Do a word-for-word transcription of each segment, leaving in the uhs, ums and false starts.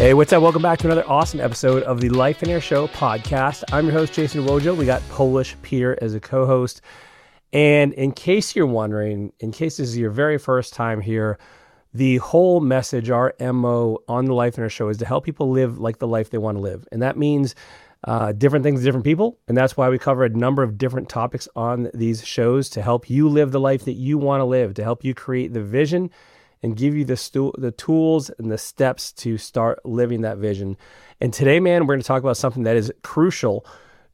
Hey, what's up? Welcome back to another awesome episode of the Life in Air Show podcast. I'm your host, Jason Wojo. We got Polish Peter as a co-host. And in case you're wondering, in case this is your very first time here, the whole message, our M O on the Life in Air Show is to help people live like the life they want to live. And that means uh, different things to different people. And that's why we cover a number of different topics on these shows to help you live the life that you want to live, to help you create the vision and give you the stu- the tools and the steps to start living that vision. And today, man, we're going to talk about something that is crucial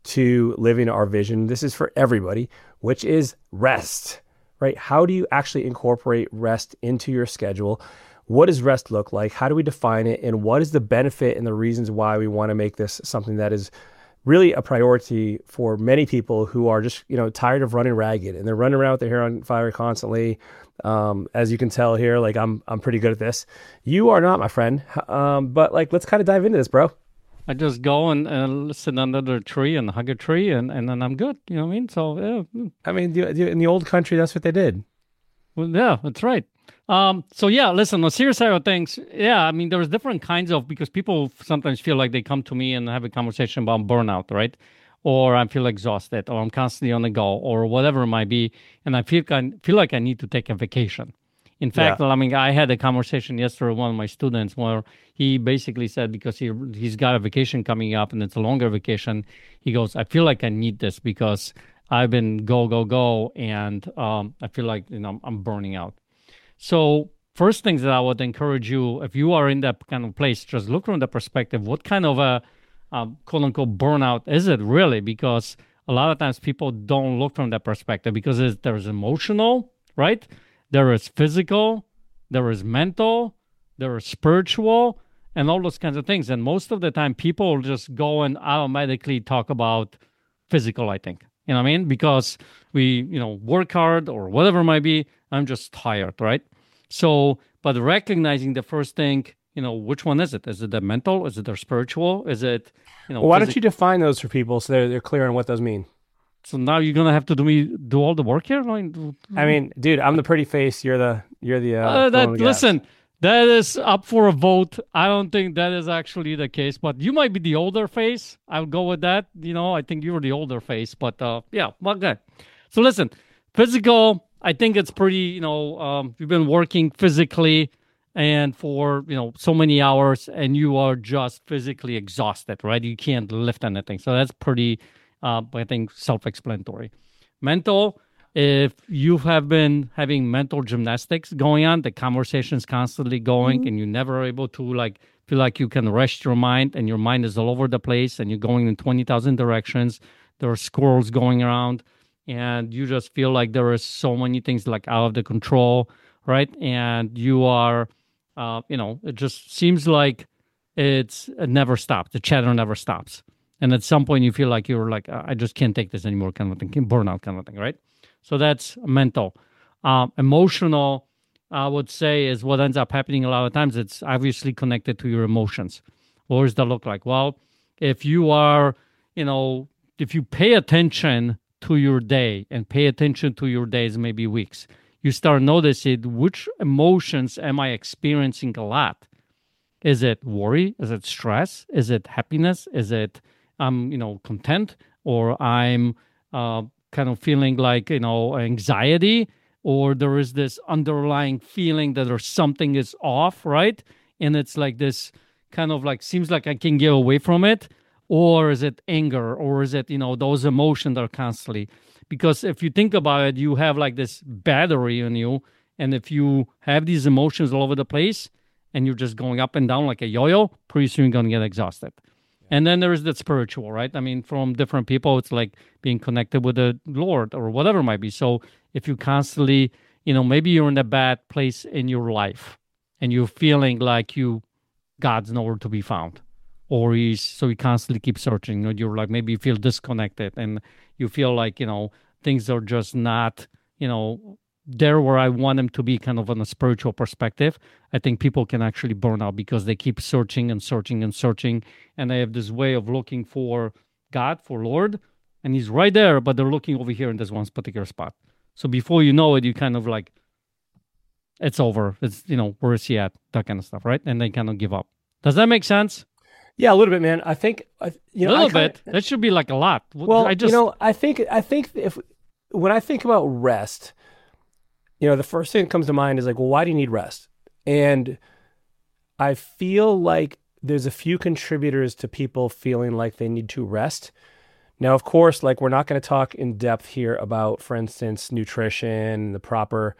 to living our vision. This is for everybody, which is rest, right? How do you actually incorporate rest into your schedule? What does rest look like? How do we define it? And what is the benefit and the reasons why we want to make this something that is really a priority for many people who are just, you know, tired of running ragged and they're running around with their hair on fire constantly. Um, as you can tell here, like I'm, I'm pretty good at this. You are not, my friend. Um, but like, let's kind of dive into this, bro. I just go and, and sit under the tree and hug a tree and, and then I'm good. You know what I mean? So, yeah. I mean, in the old country, that's what they did. Well, yeah, that's right. Um, so yeah, listen, on the serious side of things, yeah, I mean, there's different kinds of, because people sometimes feel like they come to me and have a conversation about burnout, right? Or I feel exhausted, or I'm constantly on the go, or whatever it might be, and I feel I feel like I need to take a vacation. In fact, yeah. I mean, I had a conversation yesterday with one of my students where he basically said, because he he's got a vacation coming up and it's a longer vacation, he goes, I feel like I need this because I've been go go go, and um, I feel like you know I'm burning out. So first things that I would encourage you, if you are in that kind of place, just look from the perspective, what kind of a um, quote unquote burnout is it really? Because a lot of times people don't look from that perspective because there's emotional, right? There is physical, there is mental, there is spiritual, and all those kinds of things. And most of the time people just go and automatically talk about physical, I think. You know what I mean? Because we, you know, work hard or whatever it might be, I'm just tired, right? So, but recognizing the first thing, you know, which one is it? Is it the mental? Is it the spiritual? Is it, you know? Well, why phys- don't you define those for people so they're, they're clear on what those mean? So now you're gonna have to do me do all the work here. Like, I mean, dude, I'm the pretty face. You're the you're the. Uh, uh, that listen, that is up for a vote. I don't think that is actually the case, but you might be the older face. I'll go with that. You know, I think you're the older face, but uh, yeah, well, good. So listen, physical. I think it's pretty. You know, um, you've been working physically and for you know so many hours, and you are just physically exhausted, right? You can't lift anything, so that's pretty. Uh, I think self-explanatory. Mental, if you have been having mental gymnastics going on, the conversation's constantly going, mm-hmm. and you're never able to like feel like you can rest your mind, and your mind is all over the place, and you're going in twenty thousand directions. There are squirrels going around, and you just feel like there are so many things like out of the control, right? And you are, uh, you know, it just seems like it's it never stops. The chatter never stops. And at some point you feel like you're like, I just can't take this anymore kind of thing, burnout kind of thing, right? So that's mental. Um, emotional, I would say, is what ends up happening a lot of times. It's obviously connected to your emotions. What does that look like? Well, if you are, you know, if you pay attention to your day and pay attention to your days, maybe weeks, you start noticing which emotions am I experiencing a lot? Is it worry? Is it stress? Is it happiness? Is it I'm, you know, content, or I'm uh, kind of feeling like, you know, anxiety, or there is this underlying feeling that there's something is off, right? And it's like this kind of like, seems like I can get away from it, or is it anger, or is it, you know, those emotions that are constantly, because if you think about it, you have like this battery in you, and if you have these emotions all over the place, and you're just going up and down like a yo-yo, pretty soon you're going to get exhausted. And then there is the spiritual, right? I mean, from different people, it's like being connected with the Lord or whatever it might be. So if you constantly, you know, maybe you're in a bad place in your life and you're feeling like you, God's nowhere to be found, or he's, so you constantly keep searching, or you're like, maybe you feel disconnected and you feel like, you know, things are just not, you know, there where I want them to be, kind of on a spiritual perspective. I think people can actually burn out because they keep searching and searching and searching, and they have this way of looking for God, for Lord, and he's right there, but they're looking over here in this one particular spot. So before you know it, you kind of like, it's over. It's, you know, where is he at? That kind of stuff, right? And they kind of give up. Does that make sense? Yeah, a little bit, man. I think you know a little I kinda, bit. That should be like a lot. Well, I just you know, I think I think if when I think about rest, you know, the first thing that comes to mind is like, well, why do you need rest? And I feel like there's a few contributors to people feeling like they need to rest. Now, of course, like we're not going to talk in depth here about, for instance, nutrition, the proper,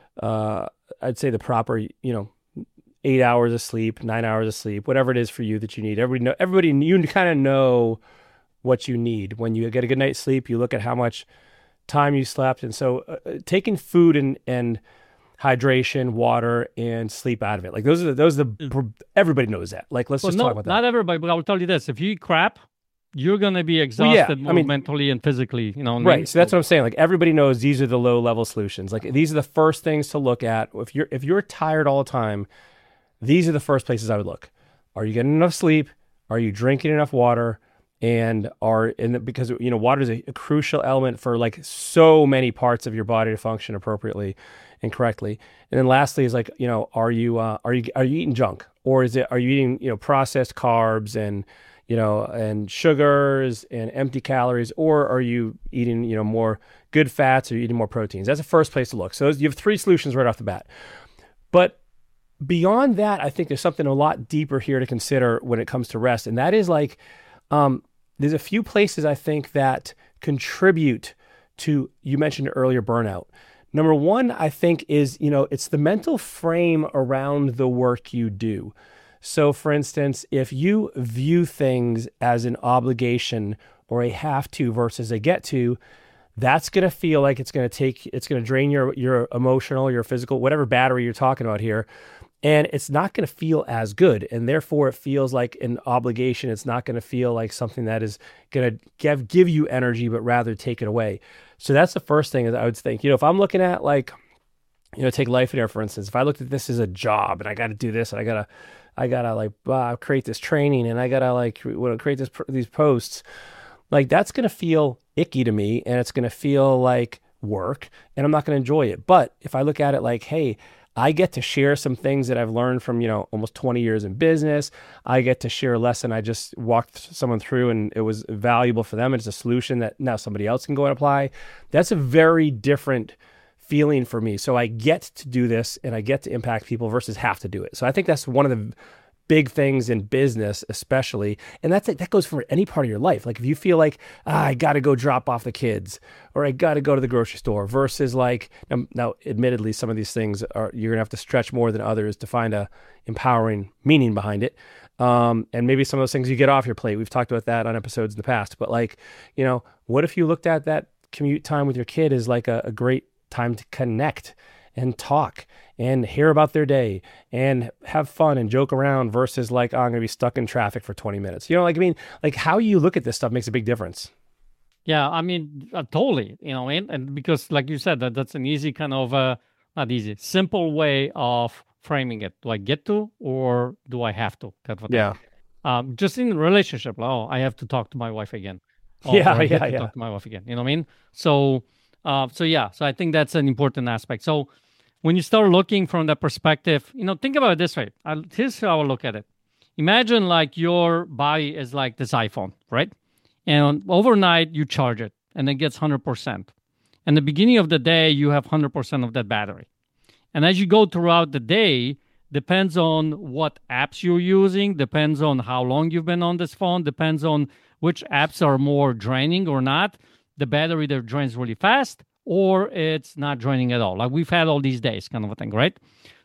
uh, I'd say the proper, you know, eight hours of sleep, nine hours of sleep, whatever it is for you that you need. Everybody, know, everybody, you kind of know what you need. When you get a good night's sleep, you look at how much time you slept. And so uh, taking food and, and hydration, water, and sleep out of it. Like those are the, those are the, everybody knows that. Like, let's well, just no, talk about that. Not everybody, but I will tell you this. If you eat crap, you're going to be exhausted well, yeah. more I mean, mentally and physically, you know. Right. So that's what I'm saying. Like everybody knows these are the low level solutions. Like these are the first things to look at. If you're, if you're tired all the time, these are the first places I would look. Are you getting enough sleep? Are you drinking enough water? And are in because you know water is a, a crucial element for like so many parts of your body to function appropriately and correctly. And then lastly is like, you know, are you uh, are you are you eating junk, or is it are you eating, you know, processed carbs and, you know, and sugars and empty calories, or are you eating, you know, more good fats, or are you eating more proteins? That's the first place to look. So you have three solutions right off the bat. But beyond that, I think there's something a lot deeper here to consider when it comes to rest, and that is like um, there's a few places I think that contribute to, you mentioned earlier, burnout. Number one, I think is, you know, it's the mental frame around the work you do. So for instance, if you view things as an obligation or a have to versus a get to, that's going to feel like it's going to take, it's going to drain your, your emotional, your physical, whatever battery you're talking about here. And it's not going to feel as good. And therefore, it feels like an obligation. It's not going to feel like something that is going to give, give you energy, but rather take it away. So that's the first thing that I would think. You know, if I'm looking at like, you know, take Life in Air, for instance, if I looked at this as a job and I got to do this and I got to, I got to like uh, create this training and I got to like create this these posts, like that's going to feel icky to me and it's going to feel like work and I'm not going to enjoy it. But if I look at it like, hey, I get to share some things that I've learned from, you know, almost twenty years in business. I get to share a lesson I just walked someone through and it was valuable for them. And it's a solution that now somebody else can go and apply. That's a very different feeling for me. So I get to do this and I get to impact people versus have to do it. So I think that's one of the big things in business, especially. And that's that goes for any part of your life. Like if you feel like, ah, I got to go drop off the kids or I got to go to the grocery store versus like, now, now admittedly, some of these things are, you're going to have to stretch more than others to find a empowering meaning behind it. Um, and maybe some of those things you get off your plate. We've talked about that on episodes in the past, but like, you know, what if you looked at that commute time with your kid as like a, a great time to connect and talk and hear about their day and have fun and joke around versus like, oh, I'm going to be stuck in traffic for twenty minutes. You know, like, I mean, like how you look at this stuff makes a big difference. Yeah, I mean, uh, totally, you know, and, and because like you said, that that's an easy kind of, uh, not easy, simple way of framing it. Do I get to, or do I have to? Kind of yeah. Um, just in a relationship, oh, I have to talk to my wife again. Oh, yeah, I yeah, to yeah. talk to my wife again. You know what I mean? So, uh, so yeah, so I think that's an important aspect. So when you start looking from that perspective, you know, think about it this way. I'll, here's how I look at it. Imagine like your body is like this iPhone, right? And overnight you charge it and it gets one hundred percent. And the beginning of the day, you have one hundred percent of that battery. And as you go throughout the day, depends on what apps you're using, depends on how long you've been on this phone, depends on which apps are more draining or not. The battery that drains really fast, or it's not draining at all. Like we've had all these days kind of a thing, right?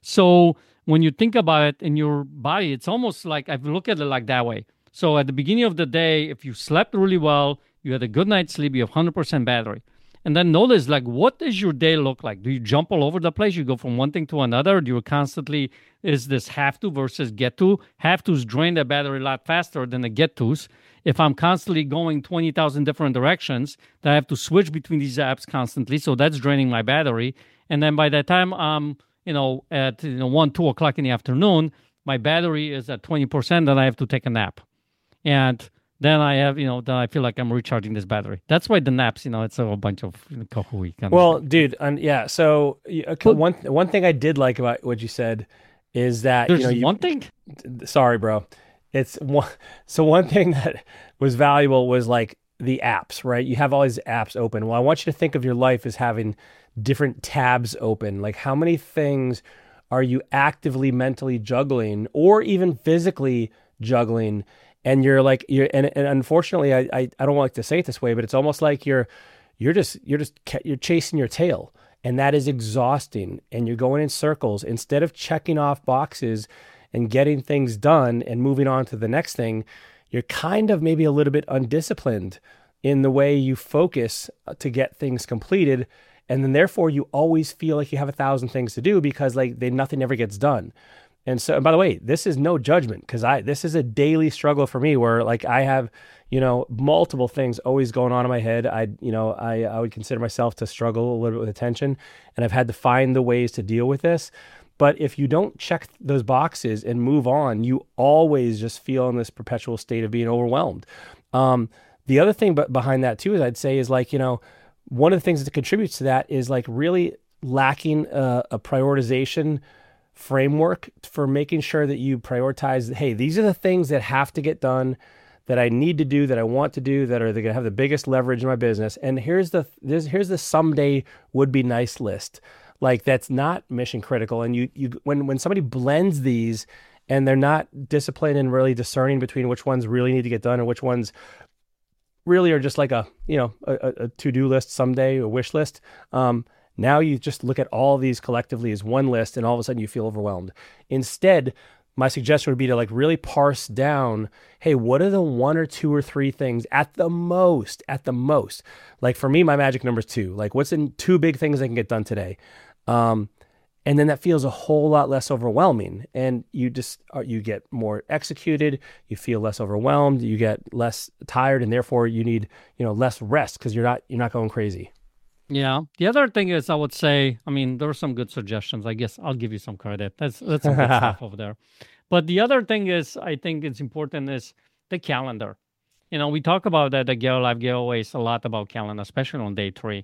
So when you think about it in your body, it's almost like, I look at it like that way. So at the beginning of the day, if you slept really well, you had a good night's sleep, you have one hundred percent battery. And then notice, like, what does your day look like? Do you jump all over the place? You go from one thing to another? Do you constantly, is this have to versus get to? Have to's drain the battery a lot faster than the get to's. If I'm constantly going twenty thousand different directions, then I have to switch between these apps constantly. So that's draining my battery. And then by the time I'm, you know, at you know, one, two o'clock in the afternoon, my battery is at twenty percent, then I have to take a nap. And then I have, you know, then I feel like I'm recharging this battery. That's why the naps, you know, it's a bunch of you know, kahui kind well, of dude, and yeah. So uh, one one thing I did like about what you said is that, There's you know, you, one thing. sorry, bro. It's one, so one thing that was valuable was like the apps, right? You have all these apps open. Well, I want you to think of your life as having different tabs open. Like how many things are you actively mentally juggling or even physically juggling? And you're like, you're, and, and unfortunately, I, I, I don't like to say it this way, but it's almost like you're, you're just, you're just, you're chasing your tail, and that is exhausting. And you're going in circles instead of checking off boxes and getting things done and moving on to the next thing. You're kind of maybe a little bit undisciplined in the way you focus to get things completed. And then therefore you always feel like you have a thousand things to do because like they, nothing ever gets done. And so, and by the way, this is no judgment because I, this is a daily struggle for me where like I have, you know, multiple things always going on in my head. I, you know, I, I would consider myself to struggle a little bit with attention, and I've had to find the ways to deal with this. But if you don't check those boxes and move on, you always just feel in this perpetual state of being overwhelmed. Um, the other thing but behind that too, is I'd say is like, you know, one of the things that contributes to that is like really lacking a, a prioritization framework for making sure that you prioritize, hey, these are the things that have to get done, that I need to do, that I want to do, that are going to have the biggest leverage in my business. And here's the this, here's the someday would be nice list. Like that's not mission critical. And you you when when somebody blends these and they're not disciplined and really discerning between which ones really need to get done and which ones really are just like a, you know, a, a to-do list someday, a wish list. Um, now you just look at all of these collectively as one list, and all of a sudden you feel overwhelmed. Instead, my suggestion would be to like really parse down, hey, what are the one or two or three things at the most, at the most? Like for me, my magic number is two. Like what's in two big things I can get done today? Um, and then that feels a whole lot less overwhelming, and you just, you get more executed, you feel less overwhelmed, you get less tired, and therefore you need, you know, less rest because you're not, you're not going crazy. Yeah. The other thing is, I would say, I mean, there are some good suggestions. I guess I'll give you some credit. That's that's some good stuff over there. But the other thing is, I think it's important is the calendar. You know, we talk about that at Get Live Giveaways a lot about calendar, especially on day three.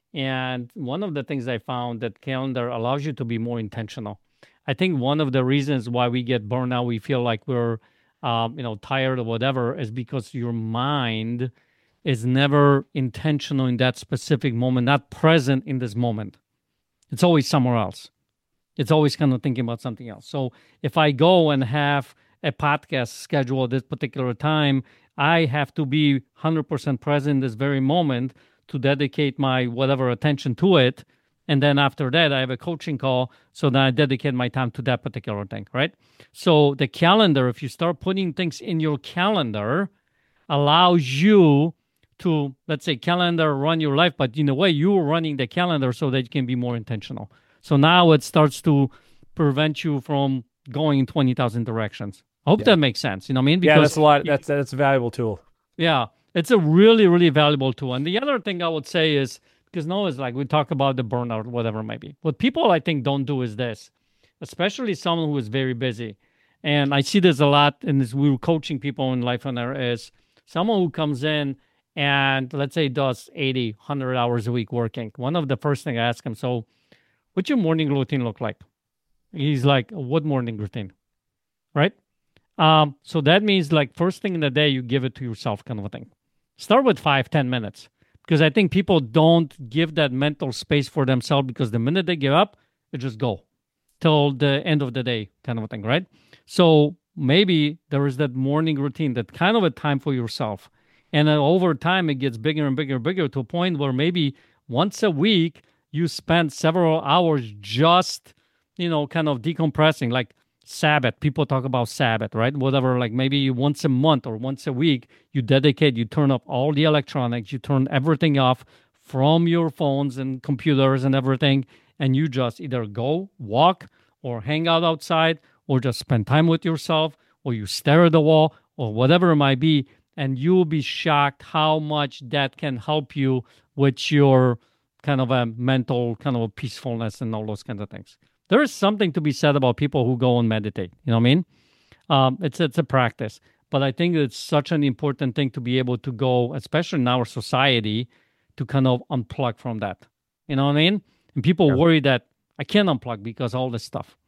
And one of the things I found that calendar allows you to be more intentional. I think one of the reasons why we get burnout, we feel like we're, um, you know, tired or whatever, is because your mind is never intentional in that specific moment, not present in this moment. It's always somewhere else. It's always kind of thinking about something else. So if I go and have a podcast scheduled at this particular time, I have to be one hundred percent present in this very moment to dedicate my whatever attention to it. And then after that, I have a coaching call. So then I dedicate my time to that particular thing, right? So the calendar, if you start putting things in your calendar, allows you to, let's say, calendar run your life, but in a way you're running the calendar so that you can be more intentional. So now it starts to prevent you from going in twenty thousand directions. I hope yeah. that makes sense. You know what I mean? Because yeah, that's a lot. That's, that's a valuable tool. Yeah. It's a really, really valuable tool. And the other thing I would say is, because no, it's like we talk about the burnout, whatever it might be. What people I think don't do is this, especially someone who is very busy. And I see this a lot, and this, we were coaching people in Life on Air, is someone who comes in and let's say does eighty, one hundred hours a week working. One of the first things I ask him, so what's your morning routine look like? He's like, what morning routine? Right? Um, so that means like first thing in the day, you give it to yourself kind of a thing. Start with five, ten minutes. Because I think people don't give that mental space for themselves, because the minute they give up, they just go till the end of the day kind of a thing, right? So maybe there is that morning routine, that kind of a time for yourself. And then over time, it gets bigger and bigger and bigger to a point where maybe once a week, you spend several hours just, you know, kind of decompressing, like Sabbath. People talk about Sabbath, right? Whatever, like maybe once a month or once a week, you dedicate, you turn off all the electronics, you turn everything off from your phones and computers and everything, and you just either go walk or hang out outside or just spend time with yourself, or you stare at the wall or whatever it might be, and you'll be shocked how much that can help you with your kind of a mental kind of a peacefulness and all those kinds of things. There is something to be said about people who go and meditate. You know what I mean? Um, it's it's a practice. But I think it's such an important thing to be able to go, especially in our society, to kind of unplug from that. You know what I mean? And people yeah. worry that I can't unplug because all this stuff.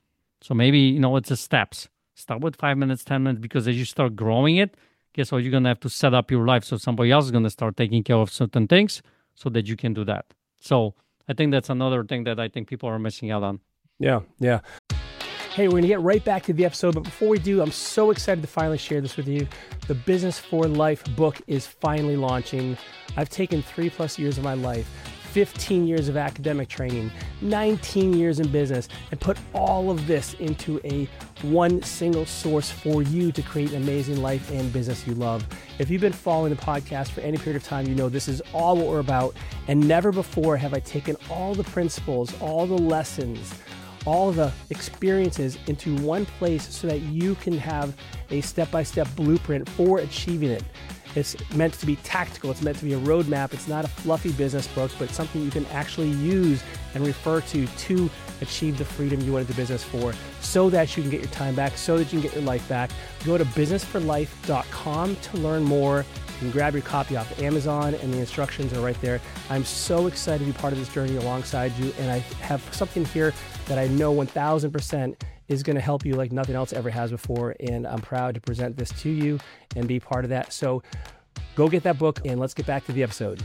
So maybe, you know, it's a steps. Start with five minutes, ten minutes, because as you start growing it, guess what? You're going to have to set up your life so somebody else is going to start taking care of certain things so that you can do that. So I think that's another thing that I think people are missing out on. Yeah, yeah. Hey, we're going to get right back to the episode, but before we do, I'm so excited to finally share this with you. The Business for Life book is finally launching. I've taken three plus years of my life, fifteen years of academic training, nineteen years in business, and put all of this into a one single source for you to create an amazing life and business you love. If you've been following the podcast for any period of time, you know this is all what we're about. And never before have I taken all the principles, all the lessons, all the experiences into one place so that you can have a step-by-step blueprint for achieving it. It's meant to be tactical. It's meant to be a roadmap. It's not a fluffy business book, but something you can actually use and refer to to achieve the freedom you went into business for, so that you can get your time back, so that you can get your life back. Go to business for life dot com to learn more. You can grab your copy off Amazon, and the instructions are right there. I'm so excited to be part of this journey alongside you, and I have something here that I know one thousand percent is going to help you like nothing else ever has before, and I'm proud to present this to you and be part of that. So go get that book, and let's get back to the episode.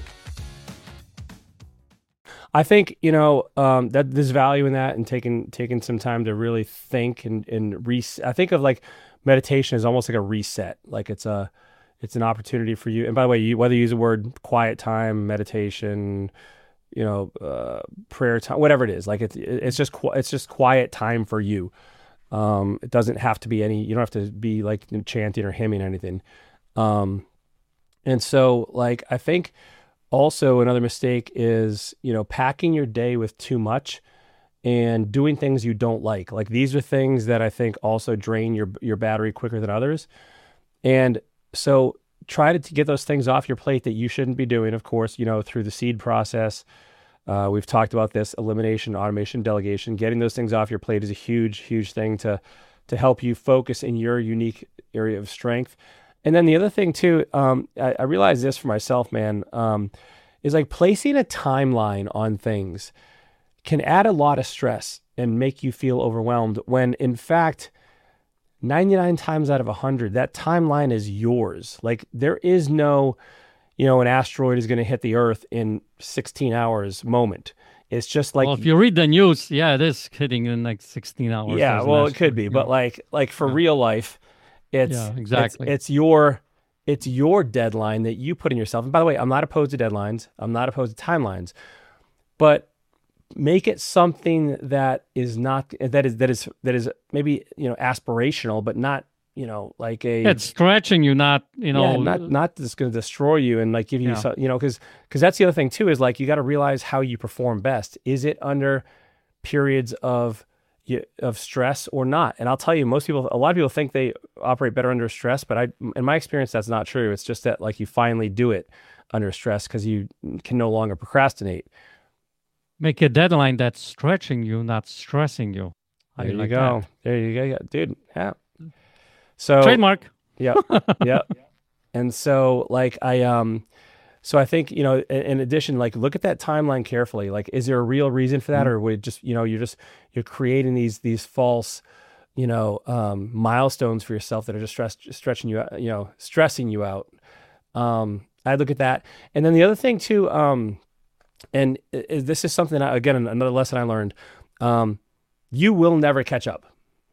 I think, you know, um, that there's value in that, and taking taking some time to really think and, and reset. I think of like meditation as almost like a reset. Like it's a It's an opportunity for you. And by the way, you, whether you use the word quiet time, meditation, you know, uh, prayer time, whatever it is, like it's it's just it's just quiet time for you. Um, it doesn't have to be any. You don't have to be like chanting or hymning or anything. Um, and so, like, I think also another mistake is, you know, packing your day with too much and doing things you don't like. Like these are things that I think also drain your your battery quicker than others. And so try to get those things off your plate that you shouldn't be doing, of course, you know, through the seed process. Uh, we've talked about this: elimination, automation, delegation. Getting those things off your plate is a huge, huge thing to to help you focus in your unique area of strength. And then the other thing too, um, I, I realized this for myself, man, um, is like placing a timeline on things can add a lot of stress and make you feel overwhelmed, when in fact, ninety-nine times out of one hundred, that timeline is yours. Like there is no, you know, an asteroid is going to hit the Earth in sixteen hours moment. It's just like, well, if you read the news, yeah, it is hitting in like sixteen hours. Yeah, well, it could be, but like, like for yeah. real life, it's, yeah, exactly. it's, it's your, it's your deadline that you put in yourself. And by the way, I'm not opposed to deadlines. I'm not opposed to timelines, but make it something that is not, that is, that is, that is maybe, you know, aspirational, but not, you know, like a, it's stretching you, not, you know, yeah, not, not just going to destroy you and like give you, yeah. some, you know, cause, cause that's the other thing too, is like, you got to realize how you perform best. Is it under periods of, of stress or not? And I'll tell you, most people, a lot of people think they operate better under stress, but I, in my experience, that's not true. It's just that like you finally do it under stress because you can no longer procrastinate. Make a deadline that's stretching you, not stressing you. There you like go. That? There you go. Yeah, dude. Yeah. So trademark. Yeah. Yeah. And so like I, um, so I think, you know, in, in addition, like look at that timeline carefully. Like, is there a real reason for that? Mm-hmm. Or would just, you know, you're just, you're creating these, these false, you know, um, milestones for yourself that are just stress, stretching you out, you know, stressing you out. Um, I look at that. And then the other thing too, um, and it, this is something, I, again, another lesson I learned, um, you will never catch up.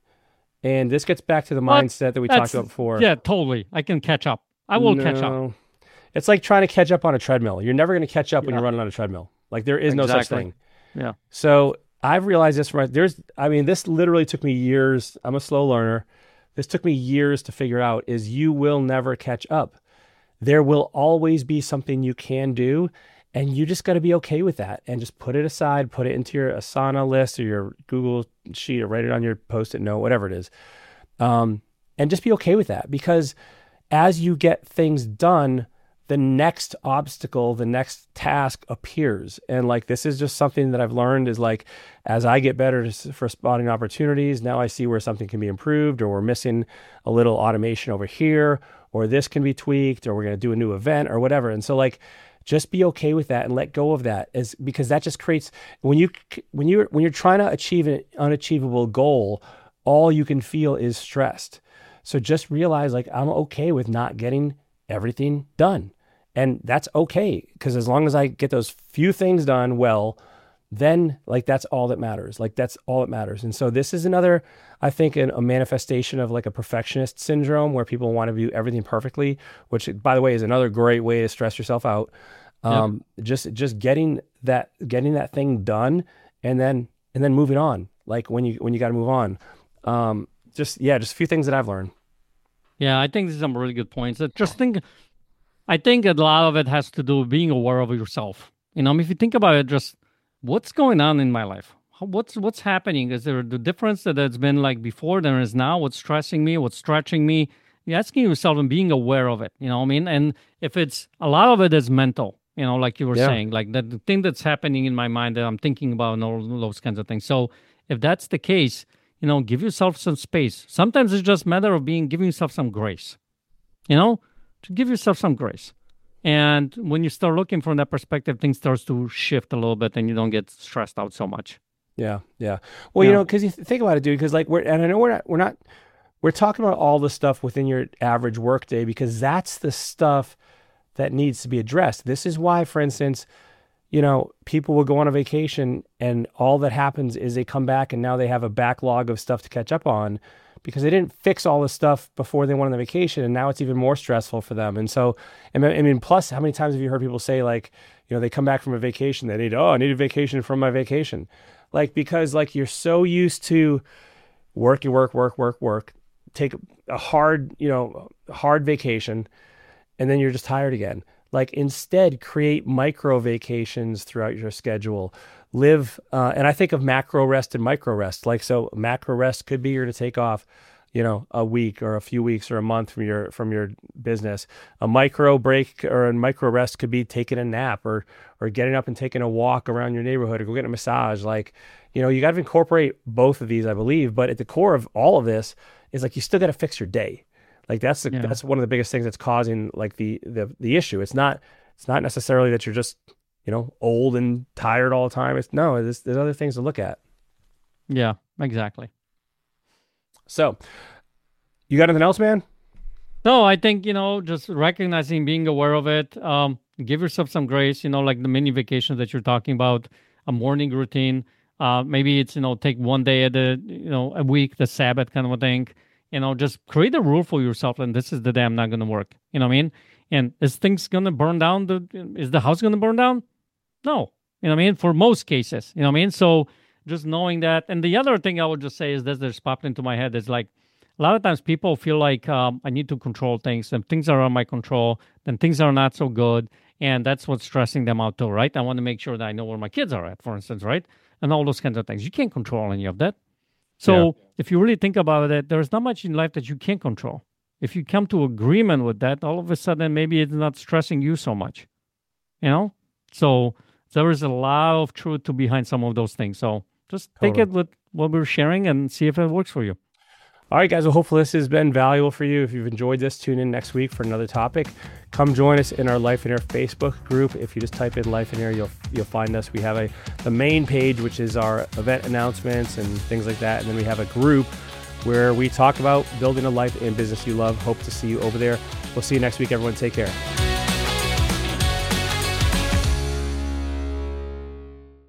And this gets back to the well, mindset that we talked about before. Yeah, totally. I can catch up. I will no, catch up. It's like trying to catch up on a treadmill. You're never going to catch up yeah. when you're running on a treadmill. Like there is exactly. no such thing. Yeah. So I've realized this. Right. There's, I mean, this literally took me years. I'm a slow learner. This took me years to figure out is you will never catch up. There will always be something you can do. And you just got to be okay with that and just put it aside, put it into your Asana list or your Google sheet or write it on your Post-it note, whatever it is. Um, and just be okay with that, because as you get things done, the next obstacle, the next task appears. And like, this is just something that I've learned is like, as I get better to, for spotting opportunities, now I see where something can be improved, or we're missing a little automation over here, or this can be tweaked, or we're going to do a new event or whatever. And so like, just be okay with that and let go of that, is because that just creates, when you when you when you're trying to achieve an unachievable goal, all you can feel is stressed. So just realize like, I'm okay with not getting everything done. And that's okay. Because as long as I get those few things done well, then like, that's all that matters. Like that's all that matters. And so this is another, I think, an, a manifestation of like a perfectionist syndrome where people want to do everything perfectly, which by the way, is another great way to stress yourself out. Um, yep. just, just getting that, getting that thing done and then, and then moving on. Like when you, when you got to move on. Um, just, yeah, just a few things that I've learned. Yeah. I think these are some really good points. Just think, I think a lot of it has to do with being aware of yourself. You know, I mean, if you think about it, just what's going on in my life? What's what's happening? Is there the difference that it's been like before than is now? What's stressing me? What's stretching me? You're asking yourself and being aware of it. You know what I mean? And if it's, a lot of it is mental, you know, like you were yeah. saying, like the, the thing that's happening in my mind that I'm thinking about and all those kinds of things. So if that's the case, you know, give yourself some space. Sometimes it's just a matter of being, giving yourself some grace, you know, to give yourself some grace. And when you start looking from that perspective, things starts to shift a little bit and you don't get stressed out so much. Yeah. Yeah. Well, yeah. you know, cause you th- think about it, dude, cause like we're, and I know we're not, we're not, we're talking about all the stuff within your average workday because that's the stuff that needs to be addressed. This is why, for instance, you know, people will go on a vacation and all that happens is they come back and now they have a backlog of stuff to catch up on because they didn't fix all the stuff before they went on the vacation. And now it's even more stressful for them. And so, I mean, plus how many times have you heard people say like, you know, they come back from a vacation, they need, oh, I need a vacation from my vacation. Like, because like you're so used to work, you work, work, work, work, take a hard, you know, hard vacation, and then you're just tired again. Like instead, create micro vacations throughout your schedule. Live, uh, and I think of macro rest and micro rest. Like, so macro rest could be you're to take off, you know, a week or a few weeks or a month from your from your business. A micro break or a micro rest could be taking a nap or or getting up and taking a walk around your neighborhood or go getting a massage. Like, you know, you got to incorporate both of these, I believe. But at the core of all of this is like you still got to fix your day. Like that's the, yeah. that's one of the biggest things that's causing like the the the issue. It's not it's not necessarily that you're just, you know, old and tired all the time. It's no, there's, there's other things to look at. Yeah, exactly. So, you got anything else, man? No, I think, you know, just recognizing, being aware of it, um, give yourself some grace, you know, like the mini vacations that you're talking about, a morning routine. Uh, maybe it's, you know, take one day at a, you know, a week, the Sabbath kind of a thing. You know, just create a rule for yourself, and this is the day I'm not going to work. You know what I mean? And is things going to burn down? The, is the house going to burn down? No. You know what I mean? For most cases, you know what I mean? So just knowing that. And the other thing I would just say is this, that's popped into my head is like, a lot of times people feel like um, I need to control things, and things are on my control, then things are not so good. And that's what's stressing them out too, right? I want to make sure that I know where my kids are at, for instance, right? And all those kinds of things. You can't control any of that. So yeah. if you really think about it, there's not much in life that you can't control. If you come to agreement with that, all of a sudden, maybe it's not stressing you so much, you know? So there is a lot of truth to behind some of those things. So just take totally. it with what we're sharing and see if it works for you. All right, guys. Well, hopefully this has been valuable for you. If you've enjoyed this, tune in next week for another topic. Come join us in our Life in Air Facebook group. If you just type in Life in Air, you'll you'll find us. We have a the main page, which is our event announcements and things like that. And then we have a group where we talk about building a life and business you love. Hope to see you over there. We'll see you next week, everyone. Take care.